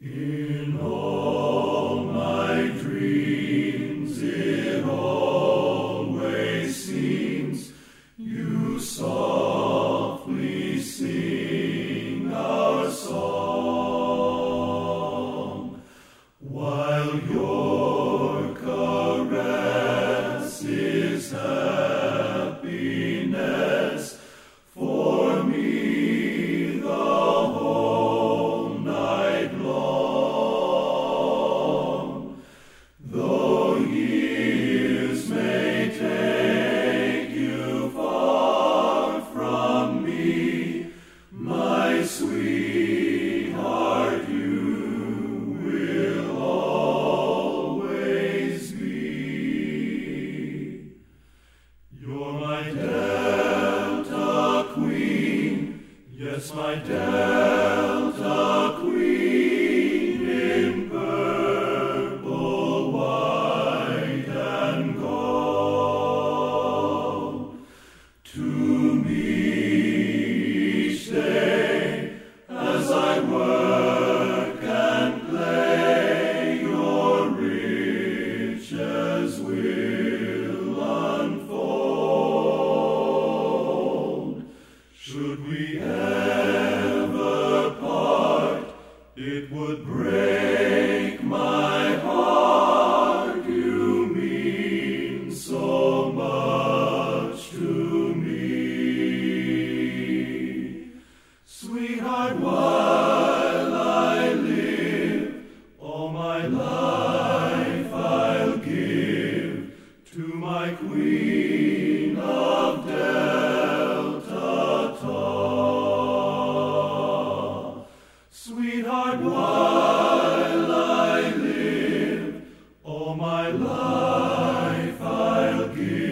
In all my dreams it always seems you softly sing our song, while your caress is happiness for me the whole night long. Though years may take you far from me, my sweetheart, you will always be. You're my Delta Queen, yes, my Delta Queen, in purple, white, and gold. To me each day, as I work and play, your riches will unfold. Should we ever part, it would break my heart. You mean so much to me. Sweetheart, while I live, all my life I'll give to my Queen of Delta Ta. Sweetheart, while I live, all my life I'll give